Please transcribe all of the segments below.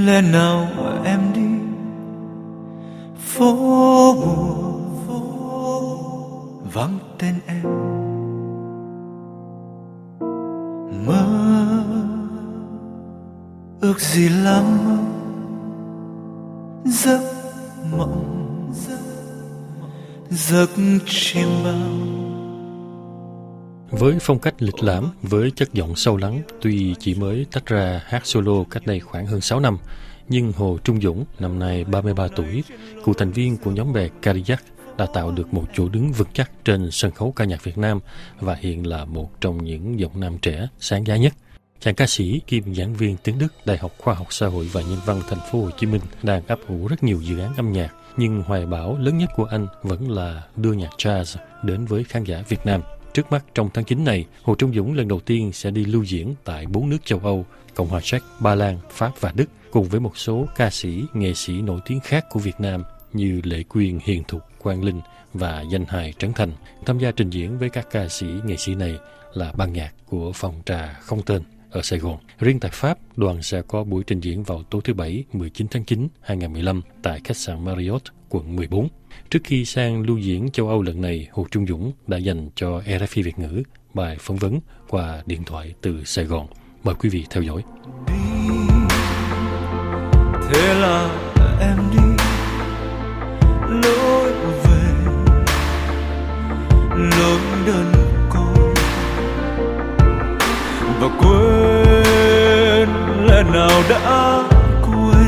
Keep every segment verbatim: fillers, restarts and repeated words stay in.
lẽ nào em đi phố buồn vắng tên em, mơ ước gì lắm giấc mộng giấc chim bao. Với phong cách lịch lãm, với chất giọng sâu lắng, tuy chỉ mới tách ra hát solo cách đây khoảng hơn sáu năm, nhưng Hồ Trung Dũng, năm nay ba mươi ba tuổi, cựu thành viên của nhóm bè Cadillac, đã tạo được một chỗ đứng vững chắc trên sân khấu ca nhạc Việt Nam và hiện là một trong những giọng nam trẻ sáng giá nhất. Chàng ca sĩ kiêm giảng viên tiếng Đức Đại học Khoa học Xã hội và Nhân văn Thành phố Hồ Chí Minh đang ấp ủ rất nhiều dự án âm nhạc, nhưng hoài bão lớn nhất của anh vẫn là đưa nhạc jazz đến với khán giả Việt Nam. Trước mắt trong tháng chín này, Hồ Trung Dũng lần đầu tiên sẽ đi lưu diễn tại bốn nước châu Âu, Cộng hòa Séc, Ba Lan, Pháp và Đức, cùng với một số ca sĩ, nghệ sĩ nổi tiếng khác của Việt Nam như Lệ Quyên, Hiền Thục, Quang Linh và danh hài Trấn Thành. Tham gia trình diễn với các ca sĩ, nghệ sĩ này là ban nhạc của phòng trà Không Tên ở Sài Gòn. Riêng tại Pháp, đoàn sẽ có buổi trình diễn vào tối thứ Bảy, mười chín tháng chín năm hai nghìn không trăm mười lăm tại khách sạn Marriott, quận mười bốn. Trước khi sang lưu diễn châu Âu lần này, Hồ Trung Dũng đã dành cho rờ ép i Việt ngữ bài phỏng vấn qua điện thoại từ Sài Gòn. Mời quý vị theo dõi. Đi, thế là em đi, lối về, lối đơn côi, và quên lẽ nào đã quên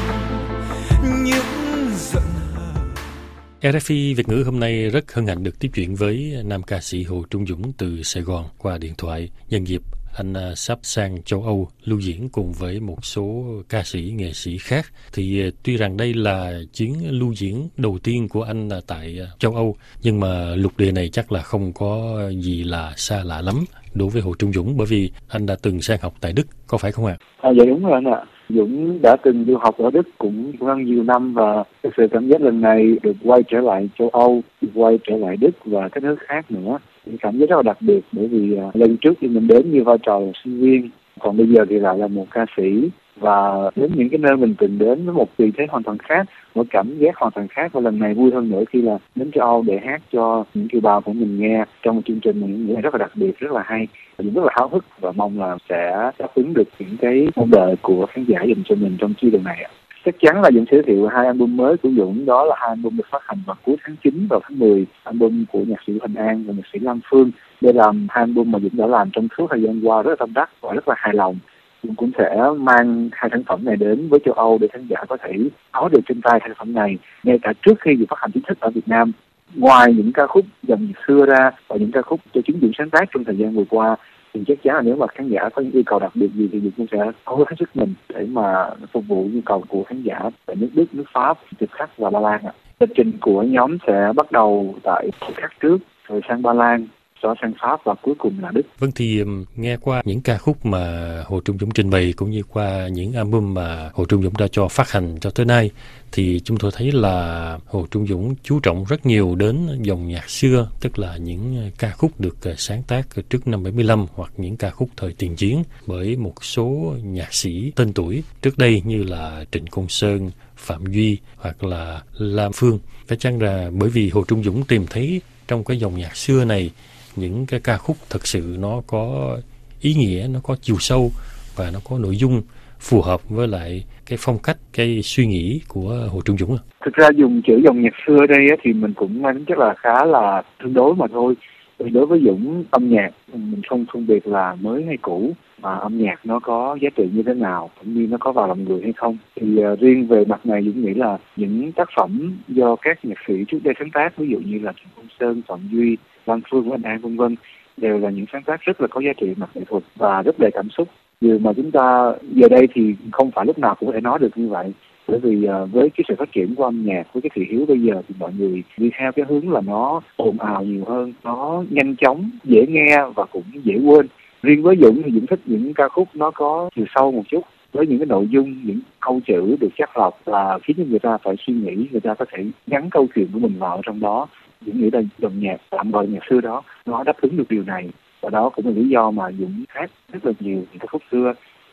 những giận hờn. rờ ép i Việt ngữ hôm nay rất hân hạnh được tiếp chuyện với nam ca sĩ Hồ Trung Dũng từ Sài Gòn qua điện thoại, nhân dịp anh sắp sang châu Âu lưu diễn cùng với một số ca sĩ, nghệ sĩ khác. Thì tuy rằng đây là chuyến lưu diễn đầu tiên của anh tại châu Âu, nhưng mà lục địa này chắc là không có gì là xa lạ lắm đối với Hồ Trung Dũng, bởi vì anh đã từng sang học tại Đức, có phải không ạ? À, dạ đúng rồi anh ạ. Dũng đã từng du học ở Đức cũng hơn nhiều năm, và thực sự cảm giác lần này được quay trở lại châu Âu, được quay trở lại Đức và các nước khác nữa, cảm giác rất là đặc biệt, bởi vì uh, lần trước thì mình đến như vai trò là sinh viên, còn bây giờ thì lại là một ca sĩ, và đến những cái nơi mình từng đến với một vị thế hoàn toàn khác, một cảm giác hoàn toàn khác. Và lần này vui hơn nữa khi là đến châu Âu để hát cho những kiều bào của mình nghe trong một chương trình mà những rất là đặc biệt, rất là hay. Mình rất là háo hức và mong là sẽ đáp ứng được những cái mong đợi của khán giả dành cho mình trong chương trình này ạ. Chắc chắn là Dũng giới thiệu hai album mới của Dũng, đó là hai album được phát hành vào cuối tháng chín và tháng mười, album của nhạc sĩ Hoành An và nhạc sĩ Lam Phương. Đây là hai album mà Dũng đã làm trong suốt thời gian qua rất là tâm đắc và rất là hài lòng. Dũng cũng sẽ mang hai sản phẩm này đến với châu Âu để khán giả có thể có được trên tay hai sản phẩm này ngay cả trước khi được phát hành chính thức ở Việt Nam. Ngoài những ca khúc dòng nhạc xưa ra và những ca khúc cho chính Dũng sáng tác trong thời gian vừa qua, thì chắc chắn là nếu mà khán giả có những yêu cầu đặc biệt gì thì Dũng cũng sẽ cố hết sức mình để mà phục vụ nhu cầu của khán giả tại nước Đức, nước Pháp,捷Khắc và Ba Lan ạ. Lịch trình của nhóm sẽ bắt đầu tại捷Khắc trước, rồi sang Ba Lan, sau sang Pháp và cuối cùng là Đức. Vâng, thì nghe qua những ca khúc mà Hồ Trung Dũng trình bày cũng như qua những album mà Hồ Trung Dũng đã cho phát hành cho tới nay, thì chúng tôi thấy là Hồ Trung Dũng chú trọng rất nhiều đến dòng nhạc xưa, tức là những ca khúc được sáng tác trước năm bảy mươi lăm hoặc những ca khúc thời tiền chiến bởi một số nhạc sĩ tên tuổi trước đây như là Trịnh Công Sơn, Phạm Duy hoặc là Lam Phương. Phải chăng là bởi vì Hồ Trung Dũng tìm thấy trong cái dòng nhạc xưa này những cái ca khúc thật sự nó có ý nghĩa, nó có chiều sâu và nó có nội dung phù hợp với lại cái phong cách, cái suy nghĩ của Hồ Trung Dũng à? Thực ra dùng chữ dòng nhạc xưa ở đây á, thì mình cũng mang chắc là khá là tương đối mà thôi. Vì đối với Dũng, âm nhạc mình không phân biệt là mới hay cũ, mà âm nhạc nó có giá trị như thế nào, cũng như nó có vào lòng người hay không. Thì uh, riêng về mặt này Dũng nghĩ là những tác phẩm do các nhạc sĩ trước đây sáng tác, ví dụ như là Trịnh Công Sơn, Phạm Duy, Lam Phương, Hoành An vân vân, đều là những sáng tác rất là có giá trị mặt nghệ thuật và rất đầy cảm xúc. Điều mà chúng ta giờ đây thì không phải lúc nào cũng có thể nói được như vậy, bởi vì uh, với cái sự phát triển của âm nhạc, với cái thị hiếu bây giờ thì mọi người đi theo cái hướng là nó ồn ào nhiều hơn, nó nhanh chóng, dễ nghe và cũng dễ quên. Riêng với Dũng thì Dũng thích những ca khúc nó có chiều sâu một chút, với những cái nội dung, những câu chữ được chắc lọc và khiến cho người ta phải suy nghĩ, người ta có thể gắn câu chuyện của mình vào trong đó. Dũng nghĩ là dòng nhạc tạm gọi nhạc xưa đó nó đáp ứng được điều này, và đó cũng là lý do mà Dũng hát rất là nhiều những ca khúc xưa.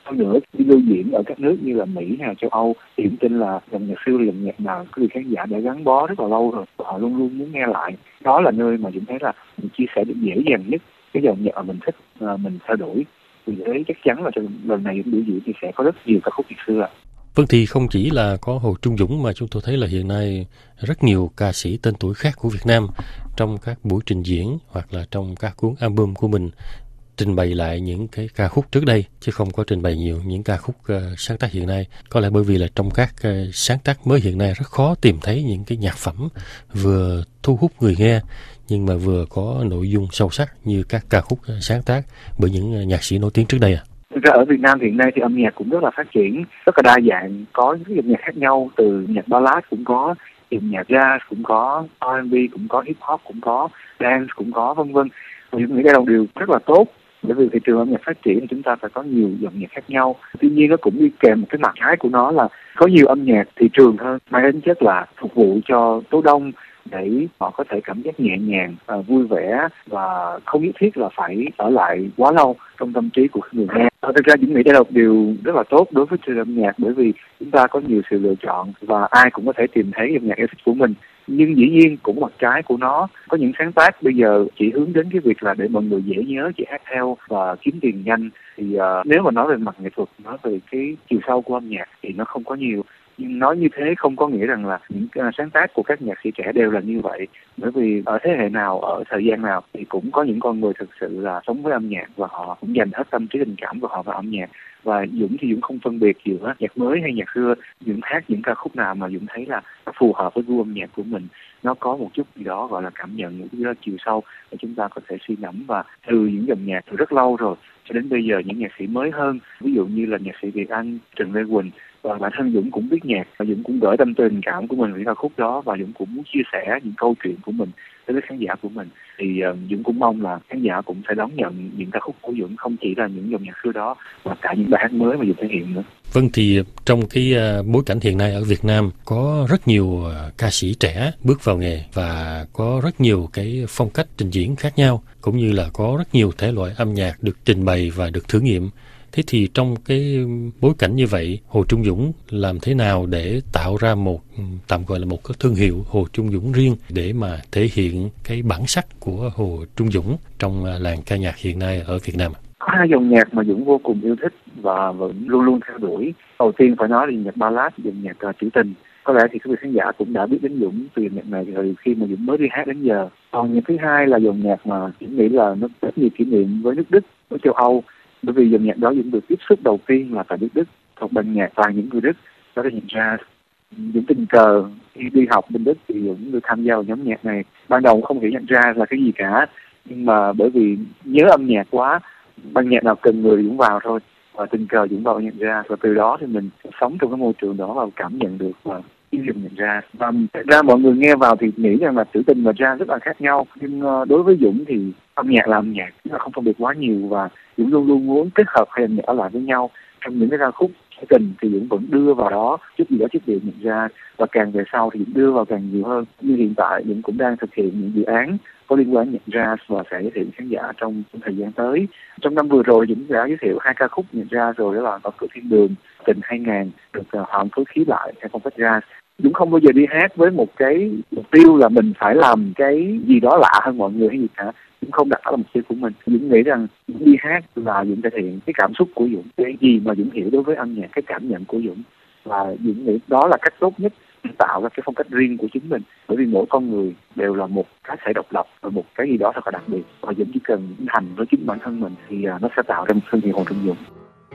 Hơn nữa, đi lưu diễn ở các nước như là Mỹ hay là châu Âu thì cũng tin là dòng nhạc siêu là dòng nhạc nào quý vị khán giả đã gắn bó rất là lâu rồi, họ luôn luôn muốn nghe lại. Đó là nơi mà Dũng thấy là mình chia sẻ được dễ dàng nhất cái dòng nhạc mà mình thích, à, mình theo đuổi. Vì thế chắc chắn là trong lần này biểu diễn thì sẽ có rất nhiều ca khúc nhạc xưa ạ. Vâng, thì không chỉ là có Hồ Trung Dũng mà chúng tôi thấy là hiện nay rất nhiều ca sĩ tên tuổi khác của Việt Nam trong các buổi trình diễn hoặc là trong các cuốn album của mình trình bày lại những cái ca khúc trước đây, chứ không có trình bày nhiều những ca khúc uh, sáng tác hiện nay. Có lẽ bởi vì là trong các uh, sáng tác mới hiện nay rất khó tìm thấy những cái nhạc phẩm vừa thu hút người nghe nhưng mà vừa có nội dung sâu sắc như các ca khúc uh, sáng tác bởi những uh, nhạc sĩ nổi tiếng trước đây à. Thực ra ở Việt Nam hiện nay thì âm nhạc cũng rất là phát triển, rất là đa dạng, có những dòng nhạc khác nhau, từ nhạc ballad cũng có, dòng nhạc jazz cũng có, R and B cũng có, hip hop cũng có, dance cũng có, vân vân. Những cái đồng điều rất là tốt, bởi vì thị trường âm nhạc phát triển thì chúng ta phải có nhiều dòng nhạc khác nhau. Tuy nhiên nó cũng đi kèm một cái mặt trái của nó là có nhiều âm nhạc thị trường hơn, mang tính chất là phục vụ cho số đông để họ có thể cảm giác nhẹ nhàng, à, vui vẻ và không nhất thiết là phải ở lại quá lâu trong tâm trí của người nghe. À, thực ra những nghĩ đây là một điều rất là tốt đối với thị trường âm nhạc, bởi vì chúng ta có nhiều sự lựa chọn và ai cũng có thể tìm thấy âm nhạc yêu thích của mình. Nhưng dĩ nhiên cũng mặt trái của nó, có những sáng tác bây giờ chỉ hướng đến cái việc là để mọi người dễ nhớ, chỉ hát theo và kiếm tiền nhanh. Thì uh, nếu mà nói về mặt nghệ thuật, nói về cái chiều sâu của âm nhạc thì nó không có nhiều. Nhưng nói như thế không có nghĩa rằng là những uh, sáng tác của các nhạc sĩ trẻ đều là như vậy. Bởi vì ở thế hệ nào, ở thời gian nào thì cũng có những con người thực sự là sống với âm nhạc và họ cũng dành hết tâm trí tình cảm của họ vào âm nhạc. Và Dũng thì Dũng không phân biệt giữa nhạc mới hay nhạc xưa. Dũng hát những ca khúc nào mà Dũng thấy là phù hợp với gu âm nhạc của mình, nó có một chút gì đó gọi là cảm nhận, một cái chiều sâu để chúng ta có thể suy ngẫm. Và từ những dòng nhạc từ rất lâu rồi cho đến bây giờ những nhạc sĩ mới hơn, ví dụ như là nhạc sĩ Việt Anh, Trần Lê Quỳnh, và bản thân Dũng cũng biết nhạc và Dũng cũng gửi tâm tình cảm của mình với ca khúc đó, và Dũng cũng muốn chia sẻ những câu chuyện của mình đối với khán giả của mình. Thì uh, Dũng cũng mong là khán giả cũng sẽ đón nhận những ca khúc của Dũng, không chỉ là những dòng nhạc xưa đó mà cả những bài hát mới mà Dũng thể hiện nữa. Vâng, thì trong cái uh, bối cảnh hiện nay ở Việt Nam có rất nhiều uh, ca sĩ trẻ bước vào nghề và có rất nhiều cái phong cách trình diễn khác nhau, cũng như là có rất nhiều thể loại âm nhạc được trình bày và được thử nghiệm. Thế thì trong cái bối cảnh như vậy, Hồ Trung Dũng làm thế nào để tạo ra một, tạm gọi là một cái thương hiệu Hồ Trung Dũng riêng để mà thể hiện cái bản sắc của Hồ Trung Dũng trong làng ca nhạc hiện nay ở Việt Nam? Có hai dòng nhạc mà Dũng vô cùng yêu thích và vẫn luôn luôn theo đuổi. Đầu tiên phải nói là nhạc ballad, dòng nhạc uh, trữ tình. Có lẽ thì quý vị khán giả cũng đã biết đến Dũng từ nhạc này từ khi mà Dũng mới đi hát đến giờ. Còn nhạc thứ hai là dòng nhạc mà Dũng nghĩ là nó rất nhiều kỷ niệm với nước Đức, với châu Âu. Bởi vì dòng nhạc đó Dũng được tiếp xúc đầu tiên là tại nước Đức, thuộc ban nhạc toàn những người Đức, đó là nhạc jazz. Dũng tình cờ khi đi học bên Đức thì Dũng được tham gia vào nhóm nhạc này. Ban đầu không hiểu nhạc jazz là cái gì cả, nhưng mà bởi vì nhớ âm nhạc quá, ban nhạc nào cần người Dũng vào thôi, và tình cờ Dũng vào nhạc jazz, và từ đó thì mình sống trong cái môi trường đó và cảm nhận được và yêu nhạc jazz. Và thật ra mọi người nghe vào thì nghĩ rằng là trữ tình và jazz rất là khác nhau, nhưng đối với Dũng thì âm nhạc là âm nhạc, nó không phân biệt quá nhiều, và Dũng luôn luôn muốn kết hợp hai âm nhạc ở lại với nhau. Trong những cái ca khúc trữ tình thì Dũng vẫn đưa vào đó chút gì đó chất liệu nhạc jazz, và càng về sau thì Dũng đưa vào càng nhiều hơn. Như hiện tại Dũng cũng đang thực hiện những dự án có liên quan nhạc jazz và sẽ giới thiệu khán giả trong, trong thời gian tới. Trong năm vừa rồi Dũng đã giới thiệu hai ca khúc nhạc jazz rồi, đó là Ở Cửa Thiên Đường, Tình hai ngàn, được uh, hòa phối khí lại theo phong cách jazz. Dũng không bao giờ đi hát với một cái mục tiêu là mình phải làm cái gì đó lạ hơn mọi người hay gì cả. Dũng không đặt đó là mục tiêu của mình. Dũng nghĩ rằng Dũng đi hát là Dũng thể hiện cái cảm xúc của Dũng, cái gì mà Dũng hiểu đối với âm nhạc, cái cảm nhận của Dũng, và Dũng nghĩ đó là cách tốt nhất tạo ra cái phong cách riêng của chính mình. Bởi vì mỗi con người đều là một cá thể độc lập và một cái gì đó thật là đặc biệt, và Dũng chỉ cần hành với chính bản thân mình thì uh, nó sẽ tạo ra một thương hiệu Hồ Trung Dũng.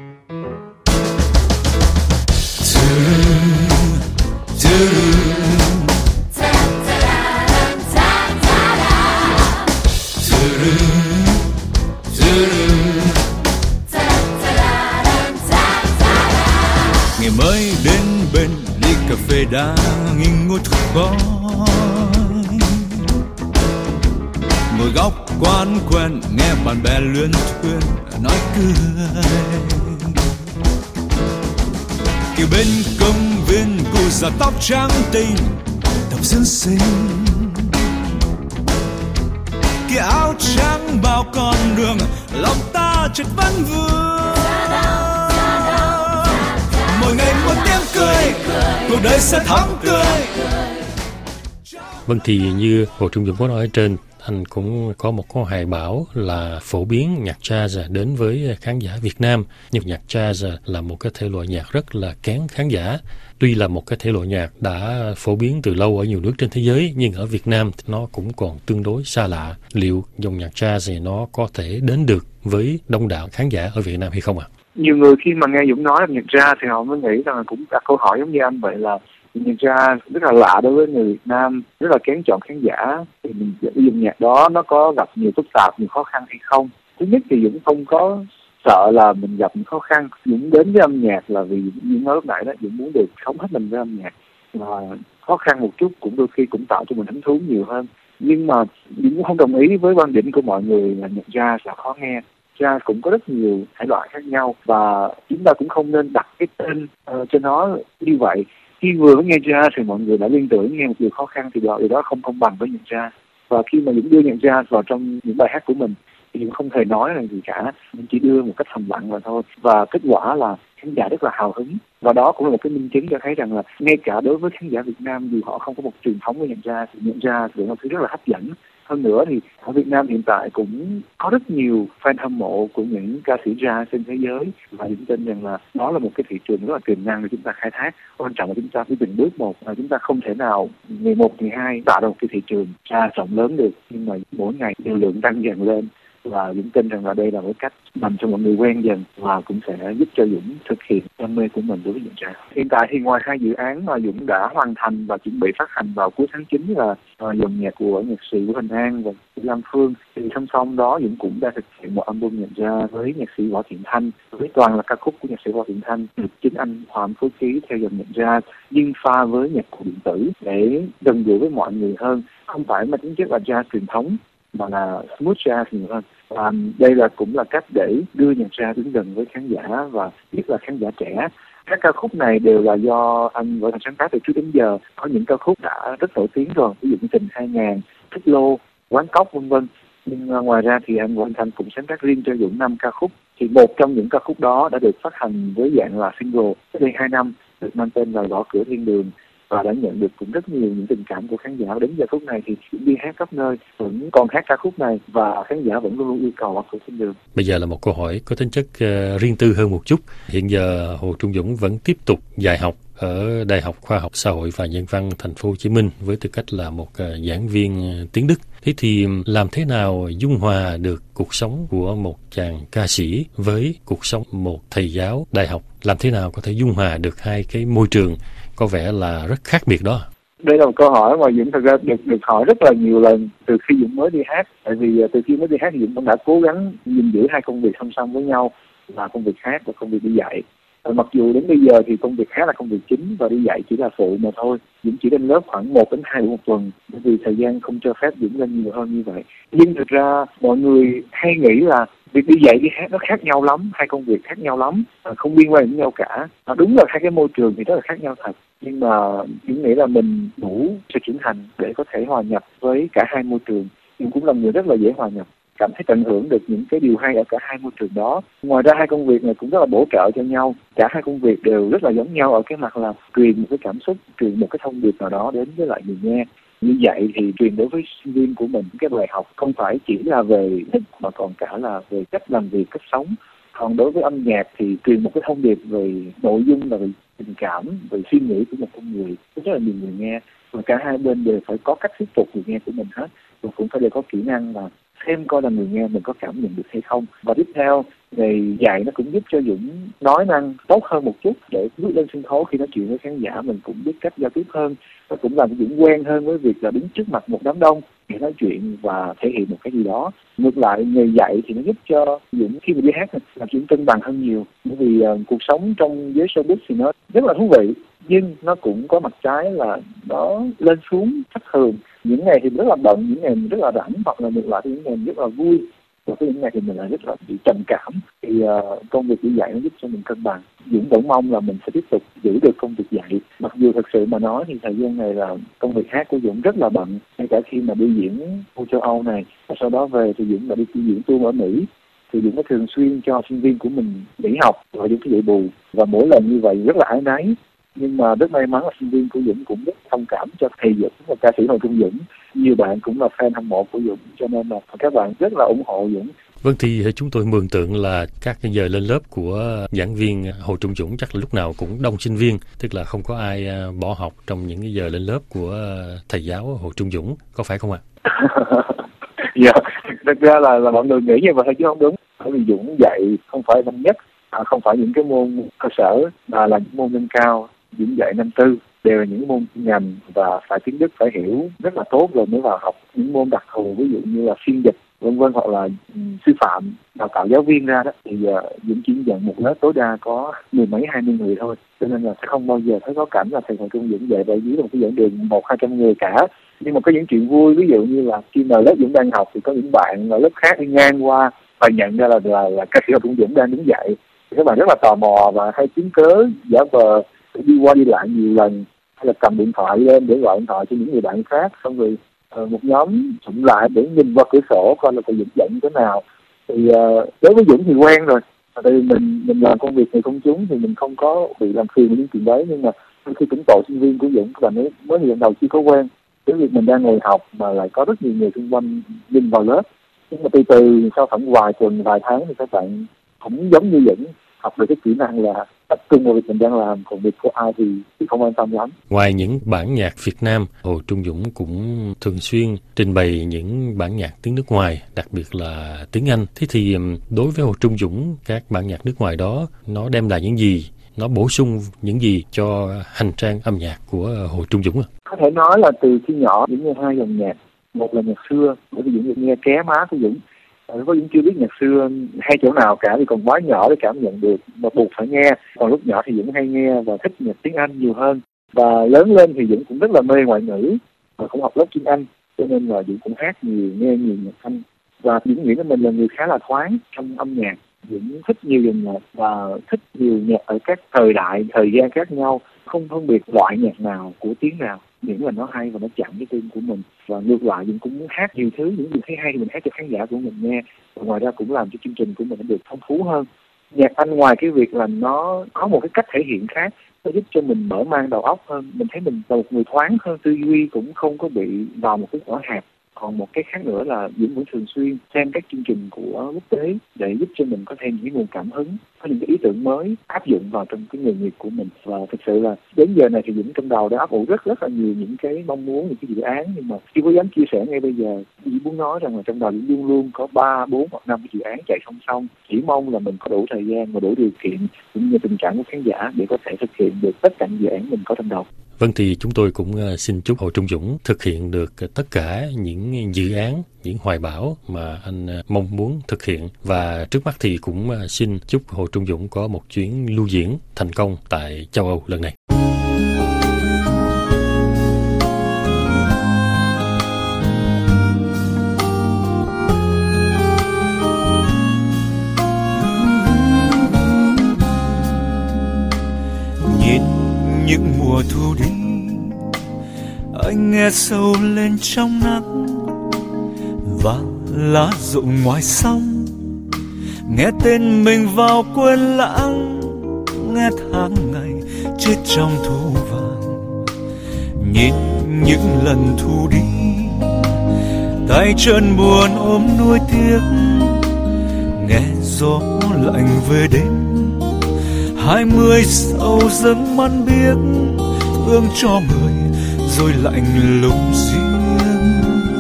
Ngày mới đến bên ly cà phê đã nghi ngút khói, ngồi góc quán quen nghe bạn bè luyến thuyên nói cười. Kia bên công viên cụ già tóc trắng tinh đọc dưỡng sinh, kia áo trắng bao con đường lòng ta chợt vẫn vương. cuộc đời sẽ thắm tươi. Vâng, thì như Hồ Trung Dũng có nói ở trên, anh cũng có một câu hài bảo là phổ biến nhạc jazz đến với khán giả Việt Nam. Nhưng nhạc jazz là một cái thể loại nhạc rất là kén khán giả. Tuy là một cái thể loại nhạc đã phổ biến từ lâu ở nhiều nước trên thế giới, nhưng ở Việt Nam nó cũng còn tương đối xa lạ. Liệu dòng nhạc jazz này nó có thể đến được với đông đảo khán giả ở Việt Nam hay không ạ? À? Nhiều người khi mà nghe Dũng nói là nhạc jazz thì họ mới nghĩ rằng là cũng đặt câu hỏi giống như anh vậy, là nhạc jazz rất là lạ đối với người Việt Nam, rất là kén chọn khán giả. Thì mình dùng nhạc đó nó có gặp nhiều phức tạp, nhiều khó khăn hay không? Thứ nhất thì Dũng không có sợ là mình gặp những khó khăn. Dũng đến với âm nhạc là vì như nói lúc nãy đó, Dũng muốn được sống hết mình với âm nhạc. Và khó khăn một chút cũng đôi khi cũng tạo cho mình hứng thú nhiều hơn. Nhưng mà Dũng cũng không đồng ý với quan điểm của mọi người là nhạc jazz là khó nghe. Jazz cũng có rất nhiều thể loại khác nhau và chúng ta cũng không nên đặt cái tên uh, cho nó như vậy. Khi vừa mới nghe jazz thì mọi người đã liên tưởng nghe một điều khó khăn thì điều đó không công bằng với nhạc jazz. Và khi mà Dũng đưa nhạc jazz vào trong những bài hát của mình thì Dũng không thể nói là gì cả, mình chỉ đưa một cách thầm lặng và thôi. Và kết quả là khán giả rất là hào hứng. Và đó cũng là một cái minh chứng cho thấy rằng là ngay cả đối với khán giả Việt Nam, dù họ không có một truyền thống với nhạc jazz thì nhạc jazz là một thứ rất là hấp dẫn. Hơn nữa thì ở Việt Nam hiện tại cũng có rất nhiều fan hâm mộ của những ca sĩ jazz trên thế giới, và Dũng tin rằng là đó là một cái thị trường rất là tiềm năng để chúng ta khai thác. Quan trọng là chúng ta phải từng bước một, là chúng ta không thể nào ngày một ngày hai tạo ra một cái thị trường jazz rộng lớn được, nhưng mà mỗi ngày lưu lượng tăng dần lên. Và Dũng tin rằng là đây là một cách làm cho mọi người quen dần và cũng sẽ giúp cho Dũng thực hiện đam mê của mình đối với nhạc jazz. Hiện tại thì ngoài hai dự án mà Dũng đã hoàn thành và chuẩn bị phát hành vào cuối tháng chín là uh, dòng nhạc của nhạc sĩ Vũ Huỳnh An và Lam Phương, thì song song đó Dũng cũng đã thực hiện một album nhạc jazz với nhạc sĩ Võ Thiện Thanh, với toàn là ca khúc của nhạc sĩ Võ Thiện Thanh, được chính anh Hoàng Phú Ký theo dòng nhạc jazz nhưng pha với nhạc cụ điện tử để gần gũi với mọi người hơn, không phải mà tính chất là jazz truyền thống mà là smooth jazz nhiều hơn. Và đây là cũng là cách để đưa nhạc jazz đến gần với khán giả và nhất là khán giả trẻ. Các ca khúc này đều là do anh Võ Thành sáng tác từ trước đến giờ. Có những ca khúc đã rất nổi tiếng rồi, ví dụ như Tình hai ngàn, Thích Lô, Quán Cóc vân vân. Nhưng ngoài ra thì anh Võ Thành cũng sáng tác riêng cho Dũng năm ca khúc. Thì một trong những ca khúc đó đã được phát hành với dạng là single cách đây hai năm, được mang tên là Gõ Cửa Thiên Đường, và đã nhận được cũng rất nhiều những tình cảm của khán giả. Đến giờ phút này thì cũng đi hát khắp nơi, vẫn còn hát ca khúc này và khán giả vẫn luôn luôn yêu cầu Gõ Cửa Thiên Đường. Bây giờ là một câu hỏi có tính chất uh, riêng tư hơn một chút. Hiện giờ Hồ Trung Dũng vẫn tiếp tục dạy học ở Đại học Khoa học Xã hội và Nhân văn Thành phố Hồ Chí Minh với tư cách là một uh, giảng viên uh, tiếng Đức. Thế thì làm thế nào dung hòa được cuộc sống của một chàng ca sĩ với cuộc sống một thầy giáo đại học? Làm thế nào có thể dung hòa được hai cái môi trường có vẻ là rất khác biệt đó? Đây là một câu hỏi mà Dũng thật ra được được hỏi rất là nhiều lần từ khi Dũng mới đi hát. Tại vì từ khi mới đi hát thì Dũng cũng đã cố gắng gìn giữ hai công việc song song với nhau, là công việc hát và công việc đi dạy. Và mặc dù đến bây giờ thì công việc hát là công việc chính và đi dạy chỉ là phụ mà thôi. Dũng chỉ lên lớp khoảng một đến hai buổi một tuần, bởi vì thời gian không cho phép Dũng lên nhiều hơn như vậy. Nhưng thực ra mọi người hay nghĩ là việc đi dạy đi hát nó khác nhau lắm, hai công việc khác nhau lắm, không liên quan đến nhau cả. À, đúng là hai cái môi trường thì rất là khác nhau thật, nhưng mà Dũng nghĩ là mình đủ sự trưởng thành để có thể hòa nhập với cả hai môi trường. Dũng cũng là người rất là dễ hòa nhập, cảm thấy tận hưởng được những cái điều hay ở cả hai môi trường đó. Ngoài ra hai công việc này cũng rất là bổ trợ cho nhau. Cả hai công việc đều rất là giống nhau ở cái mặt là truyền một cái cảm xúc, truyền một cái thông điệp nào đó đến với lại người nghe. Như vậy thì truyền đối với sinh viên của mình cái bài học không phải chỉ là về thích mà còn cả là về cách làm việc, cách sống. Còn đối với âm nhạc thì truyền một cái thông điệp về nội dung, là về tình cảm, về suy nghĩ của một con người rất là nhiều người nghe. Và cả hai bên đều phải có cách thuyết phục người nghe của mình hết, và cũng phải đều có kỹ năng là xem coi là người nghe mình có cảm nhận được hay không. Và tiếp theo, nghề dạy nó cũng giúp cho Dũng nói năng tốt hơn một chút, để bước lên sân khấu khi nói chuyện với khán giả mình cũng biết cách giao tiếp hơn, và cũng làm cho Dũng quen hơn với việc là đứng trước mặt một đám đông để nói chuyện và thể hiện một cái gì đó. Ngược lại, nghề dạy thì nó giúp cho Dũng khi mà đi hát làm chuyện cân bằng hơn nhiều, bởi vì uh, cuộc sống trong giới showbiz thì nó rất là thú vị, nhưng nó cũng có mặt trái là nó lên xuống thất thường. Những ngày thì rất là bận, những ngày mình rất là rảnh, hoặc là ngược lại thì những ngày mình rất là vui, và cái những ngày thì mình lại rất là bị trầm cảm. Thì uh, công việc đi dạy nó giúp cho mình cân bằng. Dũng vẫn mong là mình sẽ tiếp tục giữ được công việc dạy. Mặc dù thật sự mà nói thì thời gian này là công việc hát của Dũng rất là bận. Ngay cả khi mà đi diễn ở châu Âu này, và sau đó về thì Dũng đã đi diễn tour ở Mỹ, thì Dũng có thường xuyên cho sinh viên của mình nghỉ học và Dũng phải dạy bù. Và mỗi lần như vậy rất là áy náy, Nhưng mà rất may mắn là sinh viên của Dũng cũng rất thông cảm cho thầy Dũng và ca sĩ Hồ Trung Dũng. Nhiều bạn cũng là fan hâm mộ của Dũng, cho nên là các bạn rất là ủng hộ Dũng. Vâng, thì chúng tôi mường tượng là các giờ lên lớp của giảng viên Hồ Trung Dũng chắc là lúc nào cũng đông sinh viên, tức là không có ai bỏ học trong những cái giờ lên lớp của thầy giáo Hồ Trung Dũng, có phải không ạ? Dạ, thực ra là, là mọi người nghĩ như vậy chứ không đúng. Bởi vì Dũng dạy không phải năm nhất, à, không phải những cái môn cơ sở mà là những môn nâng cao. Dũng dạy năm tư đều là những môn ngành và phải tiếng Đức, phải hiểu rất là tốt rồi mới vào học những môn đặc thù, ví dụ như là phiên dịch vân vân, hoặc là um, sư phạm đào tạo giáo viên ra đó, thì uh, Dũng chỉ dạy một lớp tối đa có mười mấy hai mươi người thôi, cho nên là sẽ không bao giờ thấy có cảnh là thầy Hồ Trung Dũng dạy tại dưới một cái giảng đường một hai trăm người cả. Nhưng mà có những chuyện vui, ví dụ như là khi mà lớp Dũng đang học thì có những bạn ở lớp khác đi ngang qua và nhận ra là là, là ca sĩ Hồ Trung Dũng đang đứng dạy, thì các bạn rất là tò mò và hay kiếm cớ giả vờ đi qua đi lại nhiều lần, hay là cầm điện thoại lên để gọi điện thoại cho những người bạn khác, xong rồi uh, một nhóm sụm lại để nhìn qua cửa sổ coi là thầy Dũng dạy như thế nào. Thì uh, đối với Dũng thì quen rồi, tại vì mình mình làm công việc này công chúng thì mình không có bị làm phiền với những chuyện đấy, nhưng mà khi cũng tội sinh viên của Dũng và mới mới lần đầu chưa có quen cái việc mình đang ngồi học mà lại có rất nhiều người xung quanh nhìn vào lớp. Nhưng mà từ từ sau khoảng vài tuần vài tháng thì các bạn cũng giống như Dũng học được cái kỹ năng là tập trung vào việc mình đang làm, còn việc của ai thì, thì không quan tâm lắm. Ngoài những bản nhạc Việt Nam, Hồ Trung Dũng cũng thường xuyên trình bày những bản nhạc tiếng nước ngoài, đặc biệt là tiếng Anh. Thế thì đối với Hồ Trung Dũng, các bản nhạc nước ngoài đó nó đem lại những gì? Nó bổ sung những gì cho hành trang âm nhạc của Hồ Trung Dũng? Có thể nói là từ khi nhỏ Dũng nghe hai dòng nhạc. Một là nhạc xưa, bởi vì Dũng nghe ké má của Dũng. Lúc đó Dũng chưa biết nhạc xưa hay chỗ nào cả, vì còn quá nhỏ để cảm nhận được, mà buộc phải nghe. Còn lúc nhỏ thì Dũng hay nghe và thích nhạc tiếng Anh nhiều hơn. Và lớn lên thì Dũng cũng rất là mê ngoại ngữ, và cũng học lớp tiếng Anh, cho nên là Dũng cũng hát nhiều, nghe nhiều nhạc Anh. Và Dũng nghĩ là mình là người khá là thoáng trong âm nhạc. Dũng thích nhiều dòng nhạc và thích nhiều nhạc ở các thời đại, thời gian khác nhau, không phân biệt loại nhạc nào của tiếng nào, miễn là nó hay và nó chạm cái tim của mình. Và ngược lại, Dũng cũng muốn hát nhiều thứ, những gì thấy hay thì mình hát cho khán giả của mình nghe, và ngoài ra cũng làm cho chương trình của mình nó được phong phú hơn. Nhạc Anh ngoài cái việc là nó có một cái cách thể hiện khác, nó giúp cho mình mở mang đầu óc hơn, mình thấy mình là một người thoáng hơn, tư duy cũng không có bị vào một cái vỏ hẹp. Còn một cái khác nữa là Dũng vẫn thường xuyên xem các chương trình của quốc tế để giúp cho mình có thêm những nguồn cảm hứng, có những cái ý tưởng mới áp dụng vào trong cái nghề nghiệp của mình. Và thực sự là đến giờ này thì Dũng trong đầu đã ấp ủ rất rất là nhiều những cái mong muốn, những cái dự án, nhưng mà chưa có dám chia sẻ ngay bây giờ. Dũng muốn nói rằng là trong đầu Dũng luôn luôn có ba, bốn hoặc năm cái dự án chạy song song. Chỉ mong là mình có đủ thời gian và đủ điều kiện cũng như tình trạng của khán giả để có thể thực hiện được tất cả những dự án mình có trong đầu. Vâng, thì chúng tôi cũng xin chúc Hồ Trung Dũng thực hiện được tất cả những dự án, những hoài bão mà anh mong muốn thực hiện. Và trước mắt thì cũng xin chúc Hồ Trung Dũng có một chuyến lưu diễn thành công tại châu Âu lần này. Nhìn những mùa thu đi, anh nghe sâu lên trong nắng và lá rụng ngoài sông, nghe tên mình vào quên lãng, nghe tháng ngày chết trong thu vàng. Nhìn những lần thu đi, tay chân buồn ôm nuối tiếc, nghe gió lạnh về đêm, hai mươi sau dâng mắt biếc, thương cho người rồi lạnh lùng riêng.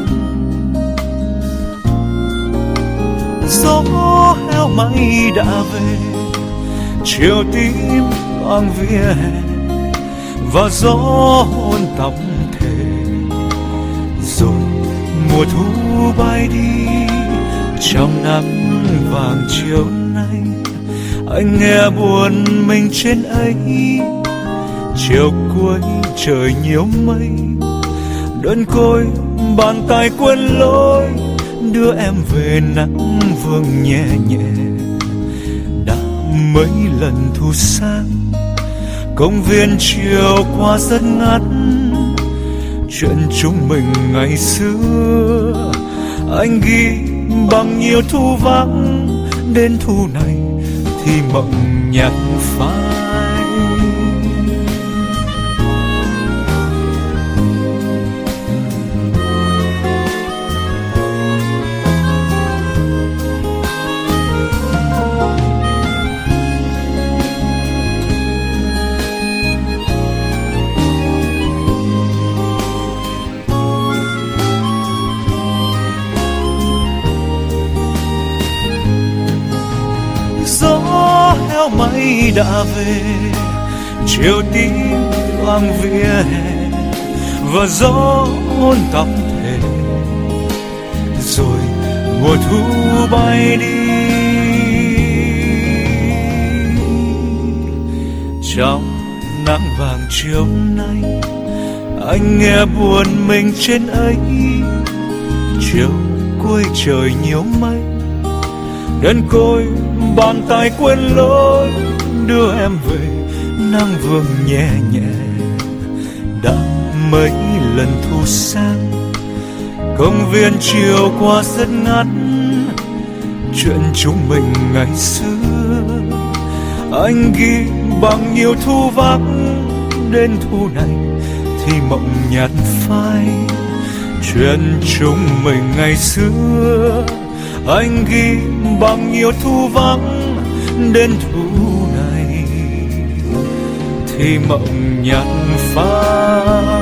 Gió heo may đã về, chiều tím loang vỉa hè, và gió hôn tóc thề, rồi mùa thu bay đi. Trong nắng vàng chiều nay, anh nghe buồn mình trên ấy. Chiều cuối trời nhiều mây, đơn côi bàn tay quên lối, đưa em về nắng vương nhẹ nhẹ. Đã mấy lần thu sang, công viên chiều qua rất ngắn, chuyện chúng mình ngày xưa anh ghi bằng nhiều thu vắng. Đến thu này thì mộng nhạt phai. chiều mây đã về, chiều tím loang vỉa hè và gió hôn tóc thề, rồi mùa thu bay đi. Trong nắng vàng chiều nay, anh nghe buồn mình trên ấy. Chiều cuối trời nhiều mây, đơn côi bàn tay quên lối, đưa em về nắng vương nhẹ nhẹ. Đã mấy lần thu sang, công viên chiều qua rất ngắn, chuyện chúng mình ngày xưa anh ghi bằng nhiều thu vắng. Đến thu này thì mộng nhạt phai, chuyện chúng mình ngày xưa anh ghi bằng nhiều thu vắng. Đến thu này thì mộng nhạt phai.